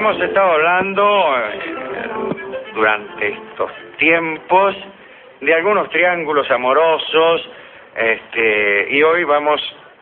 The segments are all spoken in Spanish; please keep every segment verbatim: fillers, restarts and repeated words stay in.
Hemos estado hablando eh, durante estos tiempos de algunos triángulos amorosos, este, y hoy vamos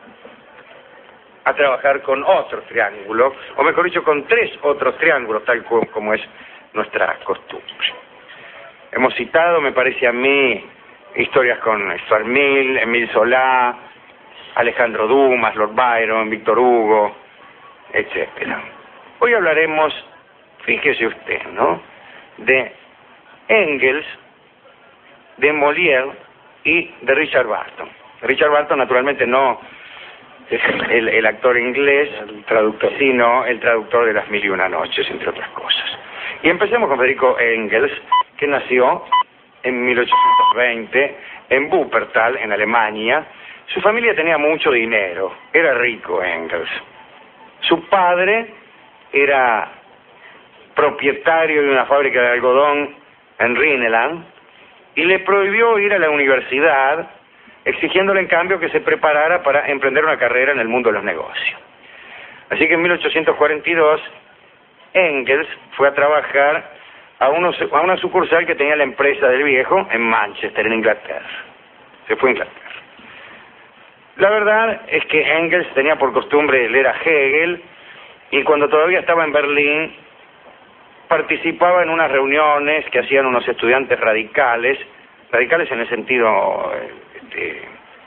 a trabajar con otro triángulo, o mejor dicho, con tres otros triángulos, tal como es nuestra costumbre. Hemos citado, me parece a mí, historias con Stuart Mill, Émile Zola, Alejandro Dumas, Lord Byron, Víctor Hugo, etcétera. Hoy hablaremos, fíjese usted, ¿no?, de Engels, de Molière y de Richard Burton. Richard Burton, naturalmente, no es el, el actor inglés, el traductor, sino el traductor de Las Mil y Una Noches, entre otras cosas. Y empecemos con Federico Engels, que nació en mil ochocientos veinte en Wuppertal, en Alemania. Su familia tenía mucho dinero, era rico Engels. Su padre era propietario de una fábrica de algodón en Rhineland y le prohibió ir a la universidad, exigiéndole en cambio que se preparara para emprender una carrera en el mundo de los negocios. Así que en mil ochocientos cuarenta y dos Engels fue a trabajar a, unos, a una sucursal que tenía la empresa del viejo en Manchester, en Inglaterra. Se fue a Inglaterra. La verdad es que Engels tenía por costumbre leer a Hegel, y cuando todavía estaba en Berlín participaba en unas reuniones que hacían unos estudiantes radicales, radicales en el sentido este,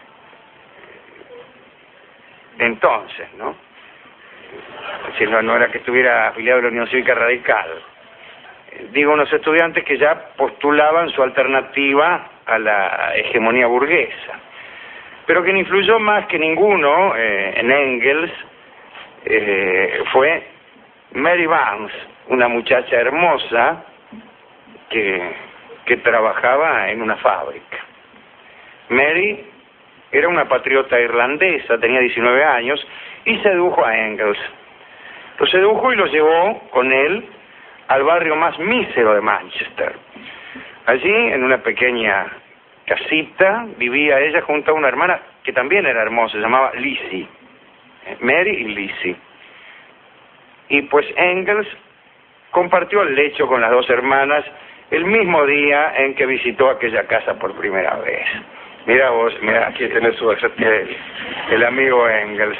entonces, ¿no? Es decir, no, no era que estuviera afiliado a la Unión Cívica Radical. Digo, unos estudiantes que ya postulaban su alternativa a la hegemonía burguesa. Pero quien influyó más que ninguno eh, en Engels eh, fue Mary Barnes, una muchacha hermosa que, que trabajaba en una fábrica. Mary era una patriota irlandesa, tenía diecinueve años, y sedujo a Engels. Lo sedujo y lo llevó con él al barrio más mísero de Manchester. Allí, en una pequeña casita, vivía ella junto a una hermana que también era hermosa, se llamaba Lizzie, Mary y Lizzie. Y pues Engels compartió el lecho con las dos hermanas el mismo día en que visitó aquella casa por primera vez. Mira vos, mira, aquí tenés su el, el amigo Engels.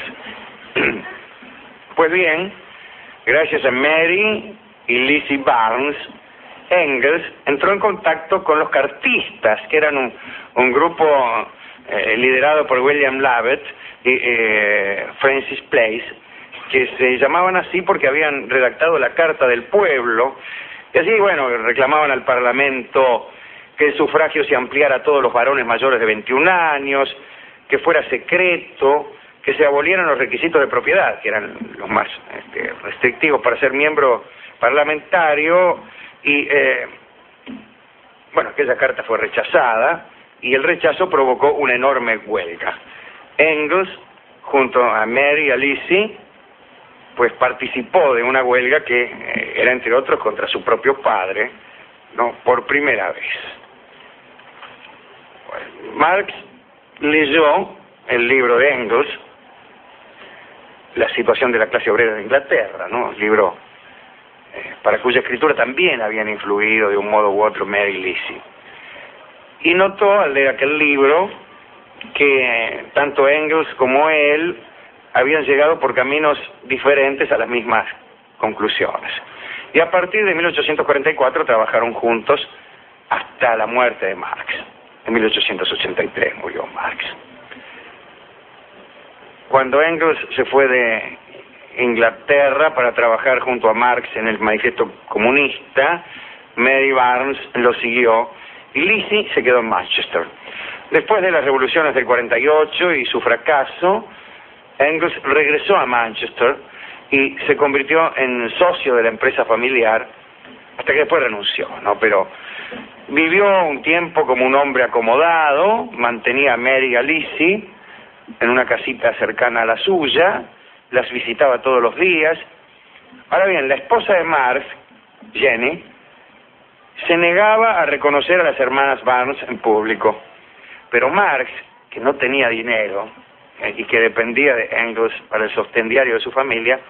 Pues bien, gracias a Mary y Lizzie Barnes, Engels entró en contacto con los cartistas, que eran un, un grupo eh, liderado por William Lovett y eh, Francis Place, que se llamaban así porque habían redactado la Carta del Pueblo, y así, bueno, reclamaban al Parlamento que el sufragio se ampliara a todos los varones mayores de veintiún años, que fuera secreto, que se abolieran los requisitos de propiedad, que eran los más este, restrictivos para ser miembro parlamentario, y eh, bueno, aquella carta fue rechazada, y el rechazo provocó una enorme huelga. Engels, junto a Mary y a Lizzie, pues participó de una huelga que eh, era, entre otros, contra su propio padre, ¿no?, por primera vez. Bueno, Marx leyó el libro de Engels, La situación de la clase obrera de Inglaterra, ¿no?, un libro eh, para cuya escritura también habían influido de un modo u otro Mary y Lizzie. Y notó al leer aquel libro que tanto Engels como él habían llegado por caminos diferentes a las mismas conclusiones. Y a partir de mil ochocientos cuarenta y cuatro trabajaron juntos hasta la muerte de Marx. En mil ochocientos ochenta y tres murió Marx. Cuando Engels se fue de Inglaterra para trabajar junto a Marx en el Manifiesto Comunista, Mary Barnes lo siguió y Lizzie se quedó en Manchester. Después de las revoluciones del cuarenta y ocho y su fracaso, Engels regresó a Manchester y se convirtió en socio de la empresa familiar hasta que después renunció, ¿no? Pero vivió un tiempo como un hombre acomodado, mantenía a Mary y a Lizzie en una casita cercana a la suya, las visitaba todos los días. Ahora bien, la esposa de Marx, Jenny, se negaba a reconocer a las hermanas Barnes en público, pero Marx, que no tenía dinero y que dependía de Engels para el sostén diario de su familia,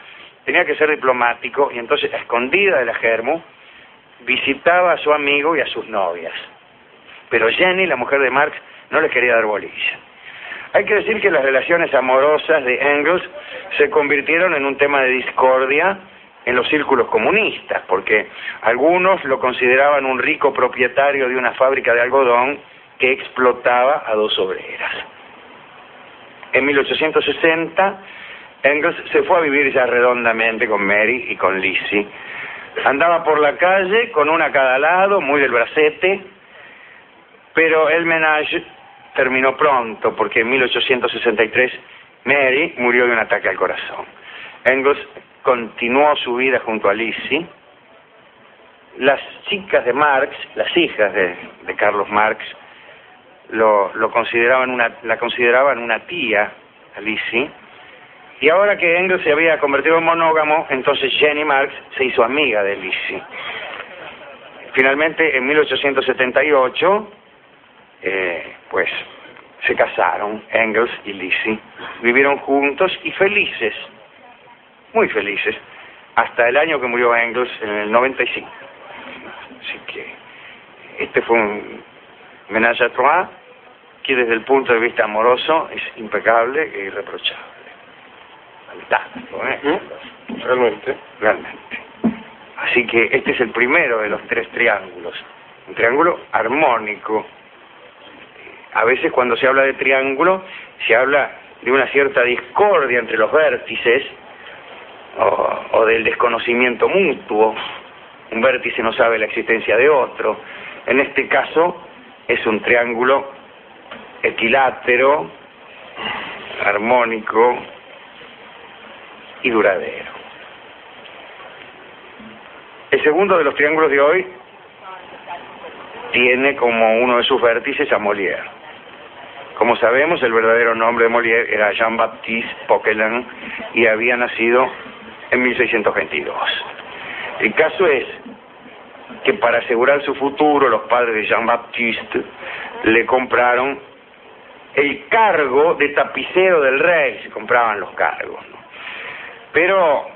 tenía que ser diplomático y entonces, a escondida de la Germu, visitaba a su amigo y a sus novias. Pero Jenny, la mujer de Marx, no le quería dar bolilla. Hay que decir que las relaciones amorosas de Engels se convirtieron en un tema de discordia en los círculos comunistas, porque algunos lo consideraban un rico propietario de una fábrica de algodón que explotaba a dos obreras. En mil ochocientos sesenta, Engels se fue a vivir ya redondamente con Mary y con Lizzie. Andaba por la calle con una a cada lado, muy del bracete, pero el ménage terminó pronto, porque en mil ochocientos sesenta y tres Mary murió de un ataque al corazón. Engels continuó su vida junto a Lizzie. Las chicas de Marx, las hijas de, de Carlos Marx, lo, lo consideraban una, la consideraban una tía a Lizzie. Y ahora que Engels se había convertido en monógamo, entonces Jenny Marx se hizo amiga de Lizzie. Finalmente, en mil ochocientos setenta y ocho, eh, pues se casaron Engels y Lizzie. Vivieron juntos y felices, muy felices, hasta el año que murió Engels, en el noventa y cinco. Así que este fue un ménage à trois que desde el punto de vista amoroso es impecable e irreprochable. Fantástico, ¿eh? ¿Mm? Realmente. Realmente. Así que este es el primero de los tres triángulos. Un triángulo armónico. A veces cuando se habla de triángulo, se habla de una cierta discordia entre los vértices o, o del desconocimiento mutuo. Un vértice no sabe la existencia de otro. En este caso es un triángulo equilátero, armónico y duradero. El segundo de los triángulos de hoy tiene como uno de sus vértices a Molière. Como sabemos, el verdadero nombre de Molière era Jean-Baptiste Poquelin y había nacido en mil seiscientos veintidós. El caso es que para asegurar su futuro, los padres de Jean-Baptiste le compraron el cargo de tapicero del rey, se compraban los cargos, ¿no? Pero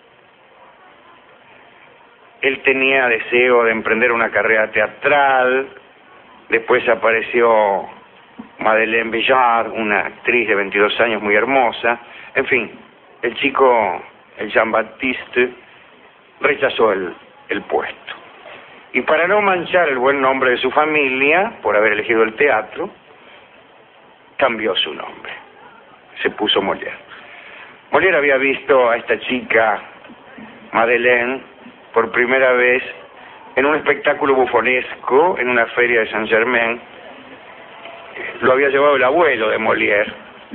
él tenía deseo de emprender una carrera teatral. Después apareció Madeleine Béjart, una actriz de veintidós años muy hermosa. En fin, el chico, el Jean-Baptiste, rechazó el, el puesto. Y para no manchar el buen nombre de su familia, por haber elegido el teatro, cambió su nombre. Se puso Molière. Molière había visto a esta chica, Madeleine, por primera vez en un espectáculo bufonesco en una feria de Saint-Germain. Lo había llevado el abuelo de Molière.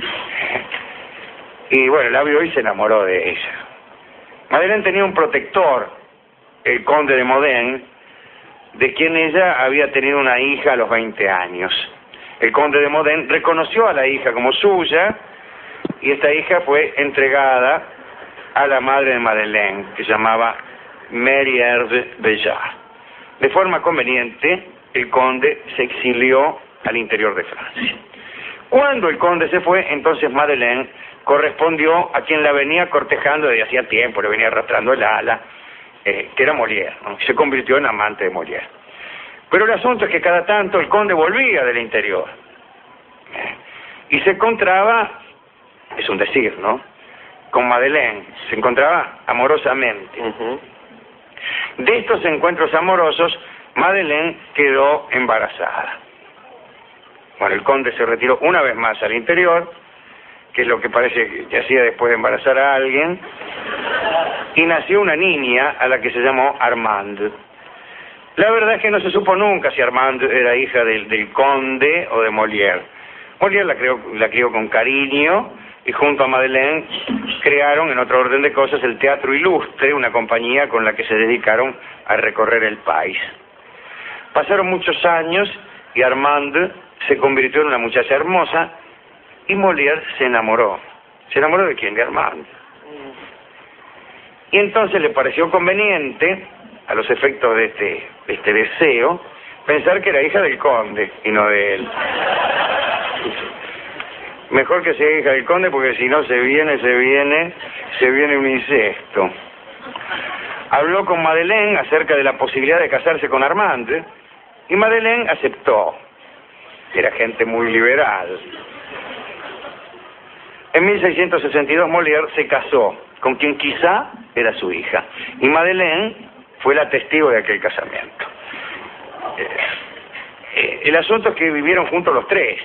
Y bueno, la vio y se enamoró de ella. Madeleine tenía un protector, el conde de Modène, de quien ella había tenido una hija a los veinte años. El conde de Modène reconoció a la hija como suya y esta hija fue entregada a la madre de Madeleine, que se llamaba Mary Herve Béjart. De forma conveniente, el conde se exilió al interior de Francia. Cuando el conde se fue, entonces Madeleine correspondió a quien la venía cortejando desde hacía tiempo, le venía arrastrando el ala, eh, que era Molière, ¿no? Se convirtió en amante de Molière. Pero el asunto es que cada tanto el conde volvía del interior eh, y se encontraba, es un decir, ¿no?, con Madeleine, se encontraba amorosamente. Uh-huh. De estos encuentros amorosos, Madeleine quedó embarazada. Bueno, el conde se retiró una vez más al interior, que es lo que parece que hacía después de embarazar a alguien, y nació una niña a la que se llamó Armande. La verdad es que no se supo nunca si Armande era hija del, del conde o de Molière. Molière la crió, la crió con cariño, y junto a Madeleine crearon, en otro orden de cosas, el Teatro Ilustre, una compañía con la que se dedicaron a recorrer el país. Pasaron muchos años y Armande se convirtió en una muchacha hermosa y Molière se enamoró. ¿Se enamoró de quién? De Armande. Y entonces le pareció conveniente, a los efectos de este, de este deseo, pensar que era hija del conde y no de él. Mejor que sea hija del conde, porque si no se viene, se viene, se viene un incesto. Habló con Madeleine acerca de la posibilidad de casarse con Armand, y Madeleine aceptó. Era gente muy liberal. En mil seiscientos sesenta y dos Molière se casó con quien quizá era su hija, y Madeleine fue la testigo de aquel casamiento. Eh, eh, el asunto es que vivieron juntos los tres.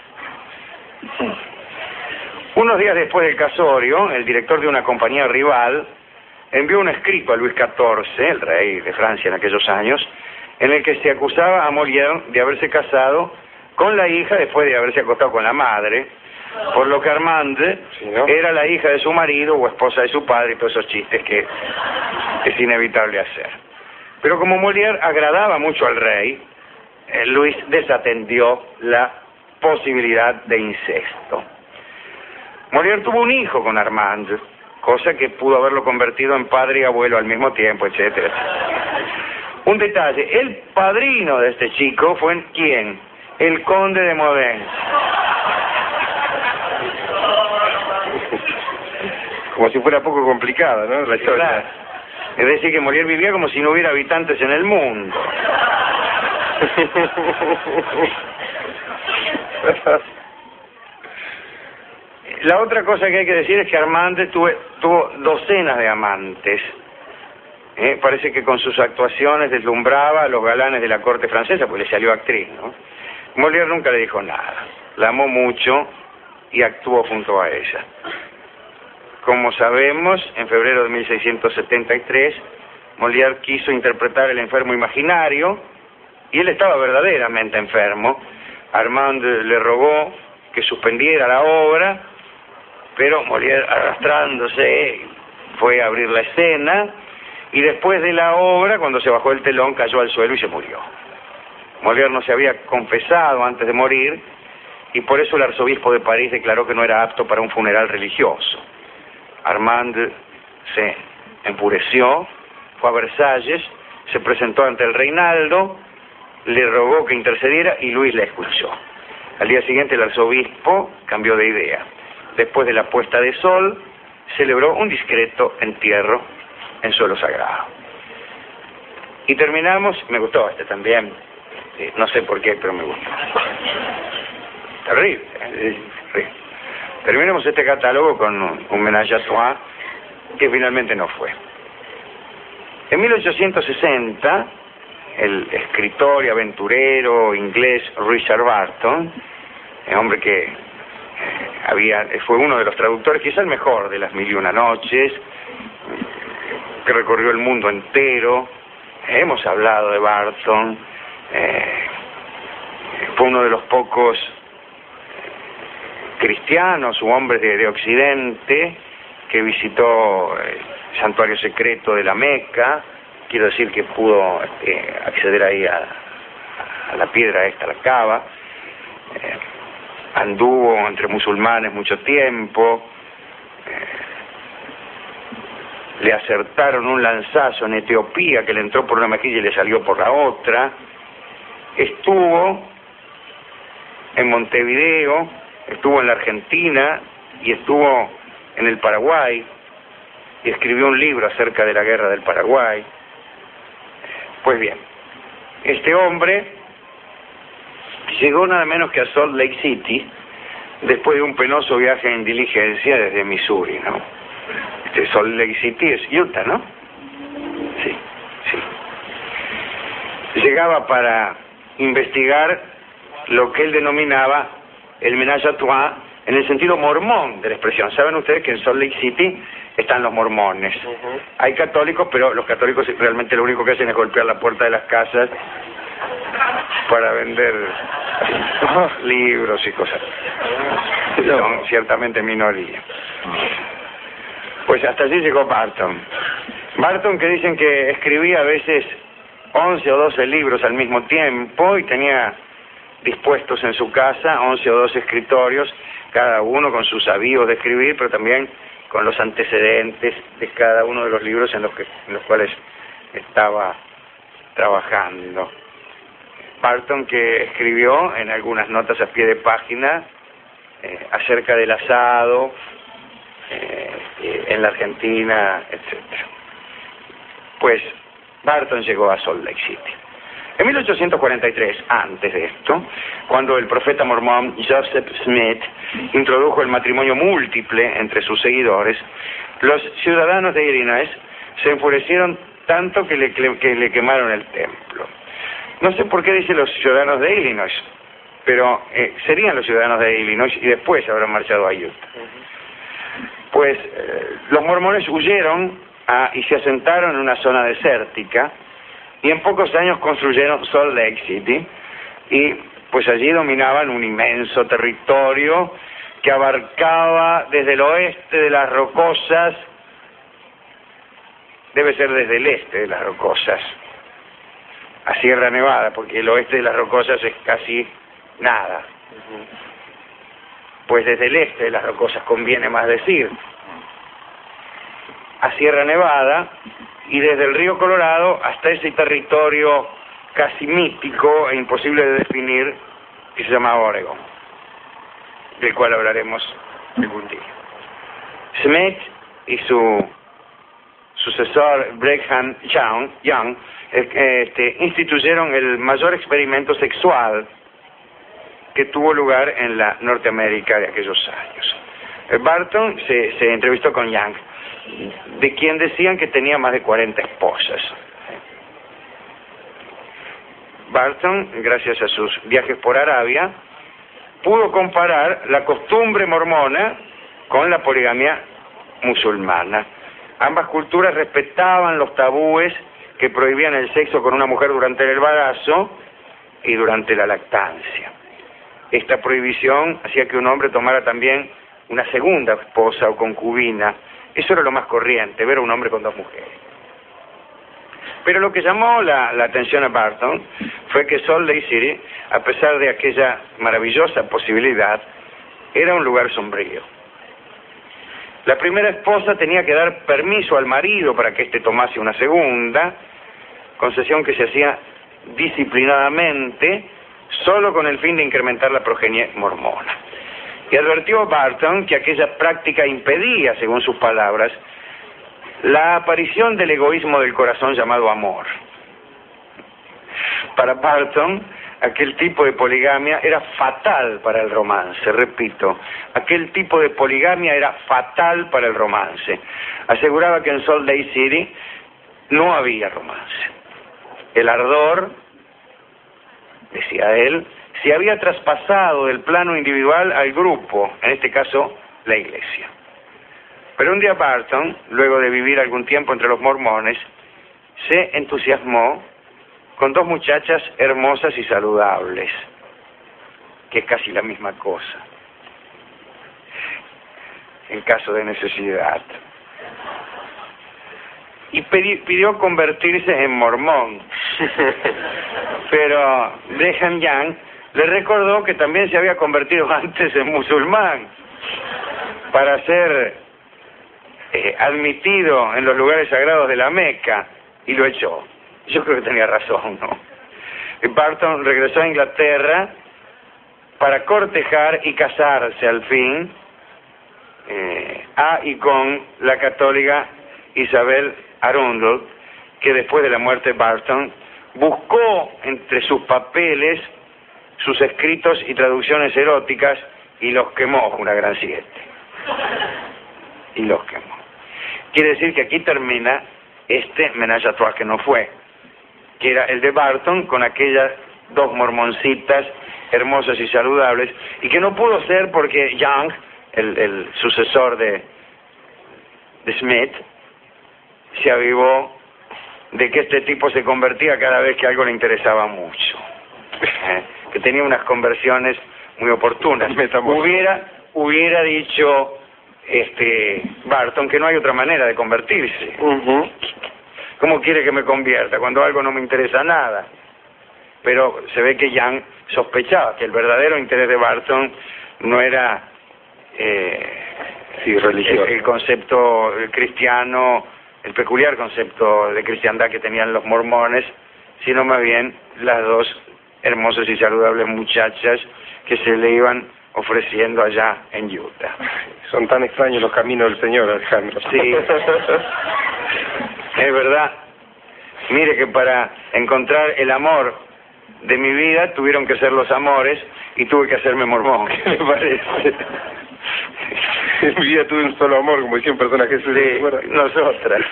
Unos días después del casorio, el director de una compañía rival envió un escrito a Luis catorce, el rey de Francia en aquellos años, en el que se acusaba a Molière de haberse casado con la hija después de haberse acostado con la madre, por lo que Armand sí, ¿no? era la hija de su marido o esposa de su padre, y todos esos chistes que es inevitable hacer. Pero como Molière agradaba mucho al rey, eh, Luis desatendió la posibilidad de incesto. Molière tuvo un hijo con Armand, cosa que pudo haberlo convertido en padre y abuelo al mismo tiempo, etcétera, etcétera. Un detalle, el padrino de este chico fue ¿quién? El conde de Modena. Como si fuera poco complicada, ¿no? La historia. Claro. Es decir, que Molière vivía como si no hubiera habitantes en el mundo. La otra cosa que hay que decir es que Armand tuvo, tuvo docenas de amantes. ¿Eh? Parece que con sus actuaciones deslumbraba a los galanes de la corte francesa, porque le salió actriz, ¿no? Molière nunca le dijo nada. La amó mucho y actuó junto a ella. Como sabemos, en febrero de mil seiscientos setenta y tres, Molière quiso interpretar el enfermo imaginario, y él estaba verdaderamente enfermo. Armand le rogó que suspendiera la obra, pero Molière, arrastrándose, fue a abrir la escena, y después de la obra, cuando se bajó el telón, cayó al suelo y se murió. Molière no se había confesado antes de morir, y por eso el arzobispo de París declaró que no era apto para un funeral religioso. Armand se enfureció, fue a Versalles, se presentó ante el Reinaldo, le rogó que intercediera y Luis la escuchó. Al día siguiente el arzobispo cambió de idea. Después de la puesta de sol, celebró un discreto entierro en suelo sagrado. Y terminamos, me gustó este también, eh, no sé por qué, pero me gustó. Terrible, ¿eh? Terrible. Terminemos este catálogo con un, un ménage à trois que finalmente no fue. En mil ochocientos sesenta, el escritor y aventurero inglés Richard Burton, el hombre que eh, había fue uno de los traductores, quizá el mejor de Las Mil y Una Noches, que recorrió el mundo entero. Hemos hablado de Burton, eh, fue uno de los pocos cristianos u hombres de, de Occidente que visitó el santuario secreto de la Meca. Quiero decir que pudo eh, acceder ahí a, a la piedra esta, la Cava. Eh, anduvo entre musulmanes mucho tiempo. Eh, le acertaron un lanzazo en Etiopía que le entró por una mejilla y le salió por la otra. Estuvo en Montevideo, estuvo en la Argentina y estuvo en el Paraguay y escribió un libro acerca de la guerra del Paraguay. Pues bien, este hombre llegó nada menos que a Salt Lake City después de un penoso viaje en diligencia desde Missouri, ¿no? Este Salt Lake City es Utah, ¿no? Sí, sí. Llegaba para investigar lo que él denominaba el ménage à trois en el sentido mormón de la expresión. Saben ustedes que en Salt Lake City están los mormones. Uh-huh. Hay católicos, pero los católicos realmente lo único que hacen es golpear la puerta de las casas para vender libros y cosas. Son ciertamente minoría. Pues hasta allí llegó Burton. Burton, que dicen que escribía a veces once o doce libros al mismo tiempo y tenía dispuestos en su casa once o doce escritorios, cada uno con sus avíos de escribir, pero también con los antecedentes de cada uno de los libros en los, que, en los cuales estaba trabajando. Burton, que escribió en algunas notas a pie de página eh, acerca del asado eh, eh, en la Argentina, etcétera. Pues Barton llegó a Salt Lake City. En mil ochocientos cuarenta y tres, antes de esto, cuando el profeta mormón Joseph Smith introdujo el matrimonio múltiple entre sus seguidores, los ciudadanos de Illinois se enfurecieron tanto que le, que le quemaron el templo. No sé por qué dice los ciudadanos de Illinois, pero eh, serían los ciudadanos de Illinois y después habrán marchado a Utah. Pues eh, los mormones huyeron a, y se asentaron en una zona desértica, y en pocos años construyeron Salt Lake City, y pues allí dominaban un inmenso territorio que abarcaba desde el oeste de las Rocosas, debe ser desde el este de las Rocosas, a Sierra Nevada, porque el oeste de las Rocosas es casi nada. Pues desde el este de las Rocosas conviene más decir, a Sierra Nevada, y desde el río Colorado hasta ese territorio casi mítico e imposible de definir que se llama Oregon, del cual hablaremos algún día. Smith y su sucesor Brigham Young, Young este, instituyeron el mayor experimento sexual que tuvo lugar en la Norteamérica de aquellos años. Barton se, se entrevistó con Young, de quien decían que tenía más de cuarenta esposas. Barton, gracias a sus viajes por Arabia, pudo comparar la costumbre mormona con la poligamia musulmana. Ambas culturas respetaban los tabúes que prohibían el sexo con una mujer durante el embarazo y durante la lactancia. Esta prohibición hacía que un hombre tomara también una segunda esposa o concubina. Eso era lo más corriente, ver a un hombre con dos mujeres. Pero lo que llamó la, la atención a Barton fue que Salt Lake City, a pesar de aquella maravillosa posibilidad, era un lugar sombrío. La primera esposa tenía que dar permiso al marido para que éste tomase una segunda, concesión que se hacía disciplinadamente, solo con el fin de incrementar la progenie mormona. Y advirtió Barton que aquella práctica impedía, según sus palabras, la aparición del egoísmo del corazón llamado amor. Para Barton, aquel tipo de poligamia era fatal para el romance, repito, aquel tipo de poligamia era fatal para el romance. Aseguraba que en Salt Lake City no había romance. El ardor, decía él, se había traspasado del plano individual al grupo, en este caso, la iglesia. Pero un día Barton, luego de vivir algún tiempo entre los mormones, se entusiasmó con dos muchachas hermosas y saludables, que es casi la misma cosa, en caso de necesidad. Y pidió convertirse en mormón. Pero Brigham Young le recordó que también se había convertido antes en musulmán para ser eh, admitido en los lugares sagrados de la Meca, y lo echó. Yo creo que tenía razón, ¿no? Y Barton regresó a Inglaterra para cortejar y casarse al fin eh, a y con la católica Isabel Arundel, que después de la muerte de Barton buscó entre sus papeles sus escritos y traducciones eróticas y los quemó, una gran siete. Y los quemó. Quiere decir que aquí termina este ménage à trois que no fue, que era el de Barton con aquellas dos mormoncitas hermosas y saludables, y que no pudo ser porque Young, el, el sucesor de, de Smith, se avivó de que este tipo se convertía cada vez que algo le interesaba mucho. ¿Eh? Que tenía unas conversiones muy oportunas. Hubiera, hubiera dicho este Barton que no hay otra manera de convertirse. Uh-huh. ¿Cómo quiere que me convierta cuando algo no me interesa nada? Pero se ve que Young sospechaba que el verdadero interés de Barton no era eh, sí, religioso. El, el concepto el cristiano, el peculiar concepto de cristiandad que tenían los mormones, sino más bien las dos hermosas y saludables muchachas que se le iban ofreciendo allá en Utah. Son tan extraños los caminos del Señor, Alejandro. Sí, es verdad. Mire que para encontrar el amor de mi vida tuvieron que ser los amores y tuve que hacerme mormón. ¿Qué le parece? En mi vida tuve un solo amor, como decía un personaje suyo. Sí, nosotras.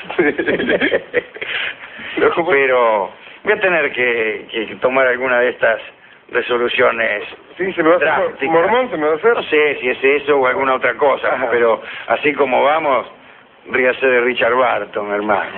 Pero voy a tener que, que tomar alguna de estas resoluciones. Sí, se me va a hacer drásticas. mormón, se me va a hacer. No sé si es eso o alguna otra cosa, Ajá. pero así como vamos, ríase de Richard Barton, hermano.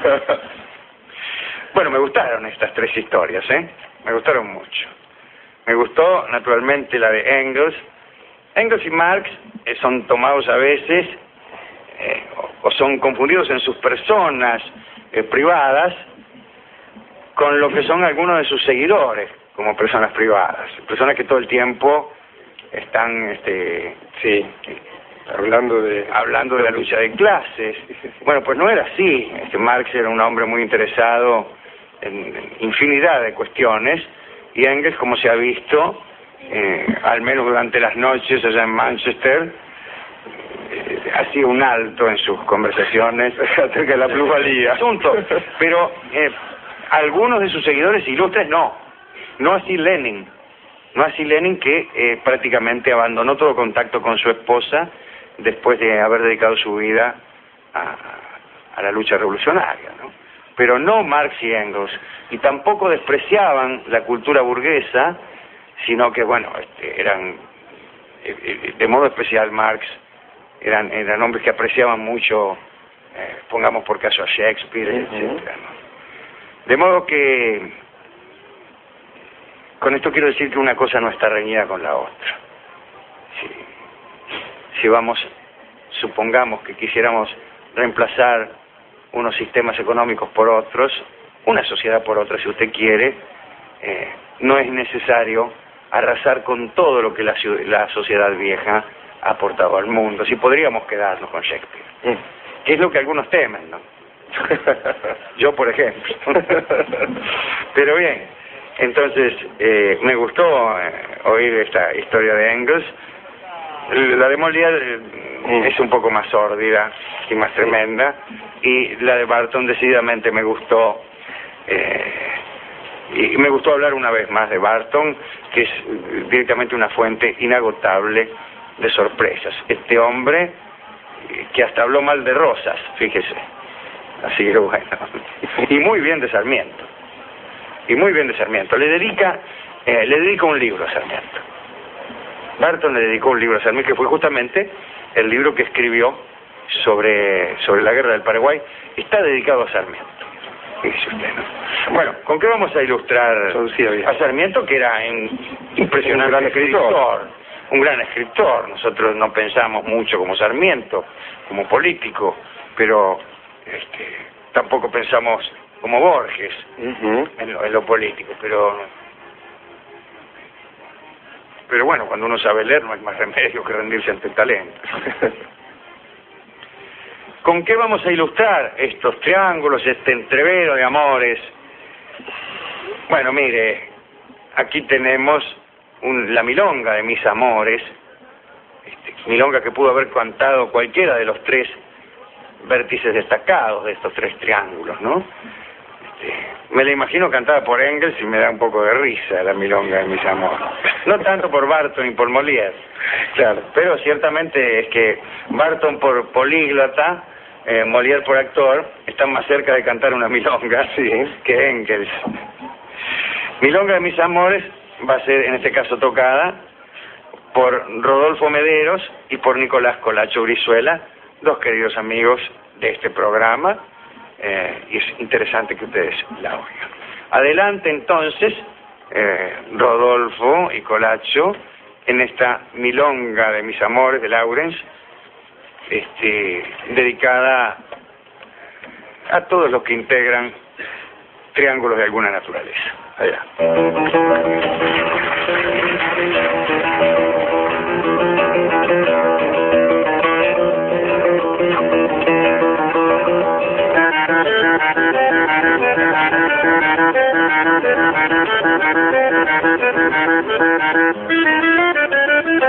Bueno, me gustaron estas tres historias, ¿eh? Me gustaron mucho. Me gustó, naturalmente, la de Engels. Engels y Marx eh, son tomados a veces, eh, o, o son confundidos en sus personas eh, privadas, con lo que son algunos de sus seguidores, como personas privadas. Personas que todo el tiempo están, este, sí, hablando de... hablando de la lucha de clases. Bueno, pues no era así. Este Marx era un hombre muy interesado en infinidad de cuestiones, y Engels, como se ha visto, eh, al menos durante las noches allá en Manchester, eh, hacía un alto en sus conversaciones acerca de la plusvalía. Asunto. Pero eh, algunos de sus seguidores ilustres no, no así Lenin, no así Lenin que eh, prácticamente abandonó todo contacto con su esposa después de haber dedicado su vida a, a la lucha revolucionaria, ¿no? Pero no Marx y Engels, y tampoco despreciaban la cultura burguesa, sino que, bueno, este, eran, de modo especial Marx, eran, eran hombres que apreciaban mucho, eh, pongamos por caso a Shakespeare, uh-huh. etcétera, ¿no? De modo que, con esto quiero decir que una cosa no está reñida con la otra. Si, si vamos, supongamos que quisiéramos reemplazar unos sistemas económicos por otros, una sociedad por otra, si usted quiere, eh, no es necesario arrasar con todo lo que la, la sociedad vieja ha aportado al mundo. Si podríamos quedarnos con Shakespeare, mm. que es lo que algunos temen, ¿no? Yo, por ejemplo. Pero bien, entonces eh, me gustó eh, oír esta historia de Engels. La de Molière eh, mm. es un poco más sórdida y más tremenda, y la de Barton decididamente me gustó. Eh, y me gustó hablar una vez más de Barton, que es directamente una fuente inagotable de sorpresas. Este hombre que hasta habló mal de Rosas, fíjese. Así que bueno. Y muy bien de Sarmiento. Y muy bien de Sarmiento. Le dedica, eh, le dedica un libro a Sarmiento. Barton le dedicó un libro a Sarmiento, que fue justamente el libro que escribió sobre, sobre la guerra del Paraguay. Está dedicado a Sarmiento. Dice usted, ¿no? Bueno, ¿con qué vamos a ilustrar a Sarmiento, que era un impresionante un gran escritor. escritor? Un gran escritor. Nosotros no pensamos mucho como Sarmiento, como político, pero este, tampoco pensamos como Borges uh-huh. en, lo, en lo político, pero pero bueno, cuando uno sabe leer no hay más remedio que rendirse ante el talento. ¿Con qué vamos a ilustrar estos triángulos, este entrevero de amores? Bueno, mire, aquí tenemos un, la milonga de mis amores, este, milonga que pudo haber cantado cualquiera de los tres vértices destacados de estos tres triángulos, ¿no? Este, me la imagino cantada por Engels y me da un poco de risa la milonga de mis amores. No tanto por Barton y por Molière, claro, pero ciertamente es que Barton por políglota, eh, Molière por actor, están más cerca de cantar una milonga sí, que Engels. Milonga de mis amores va a ser en este caso tocada por Rodolfo Mederos y por Nicolás Colacho Brizuela, dos queridos amigos de este programa, eh, y es interesante que ustedes la oigan. Adelante entonces, eh, Rodolfo y Colacho, en esta milonga de mis amores de Lawrence, este, dedicada a todos los que integran triángulos de alguna naturaleza. Allá.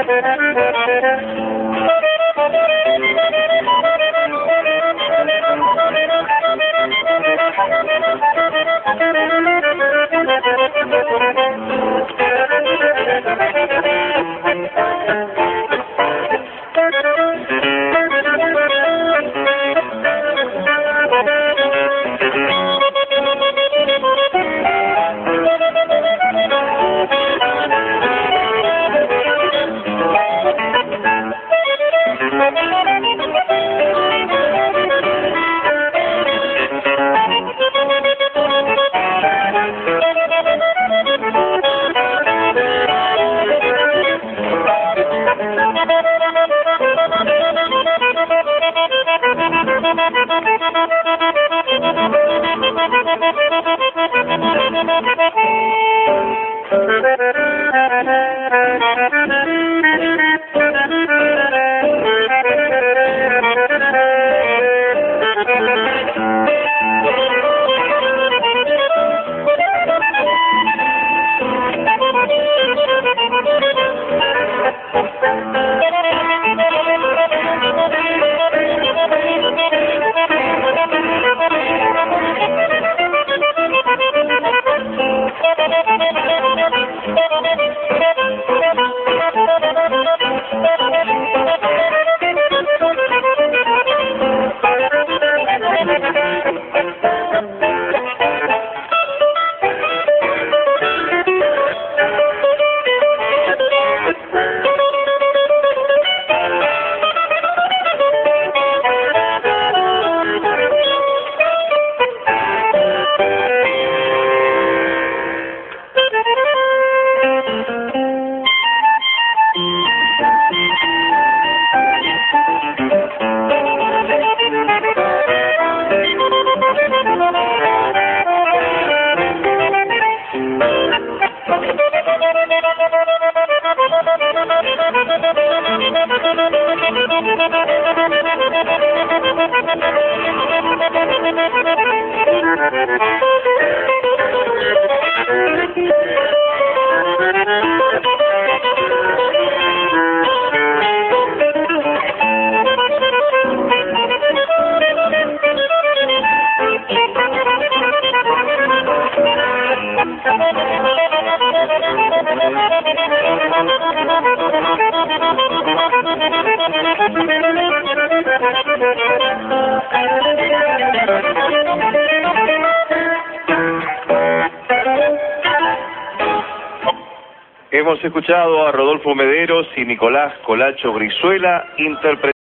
Hemos escuchado a Rodolfo Mederos y Nicolás Colacho Brizuela interpretar